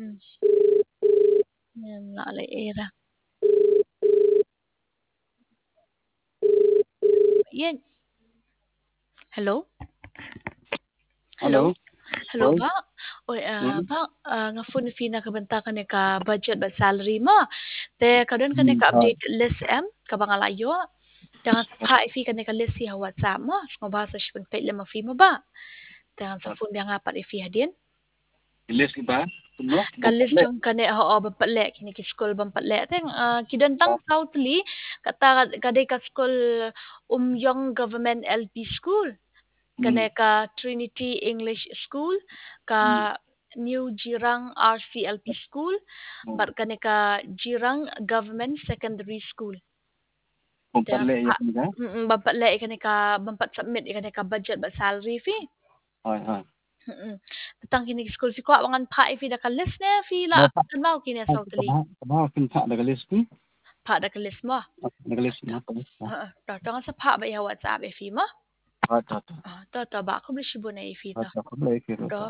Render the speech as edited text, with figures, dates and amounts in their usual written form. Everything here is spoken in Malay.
Yan na alay era. Yan. Hello? Hello? Hello ba? Oy, ba, nga phone fee na kabanta ka ni ka budget ba salary mo? Te kadon ka ni ka update list ka ba nga layo? Jangan pa fee ka ni ka list siya WhatsApp mo. Mabasa siya pag pay lima fee mo ba? Jangan sa phone biya nga pa fee din. Ilis iba? Tuno? Kalis jang kani oo bampale kini ki school bampale teng kidantang Southly kata kaday ka school Umyong Government LP School kani ka Trinity English School ka New Jirang RCLP School bar kani ka Jirang Government Secondary School. Kumpale yan ka? Bampale kani ka bampat submit kani ka budget ba salary fee. Hoy. Tang kini school fee ko awangan pa if da kalis na fee la kan mau kini Southly. Kabaw pinta nagalis ko. Pa da kalis mo. Nagalis na ko. Tangan sa pa ba ya WhatsApp fee mo? Ta. Ta ba ko bisibo na fee ta. Ta ko ba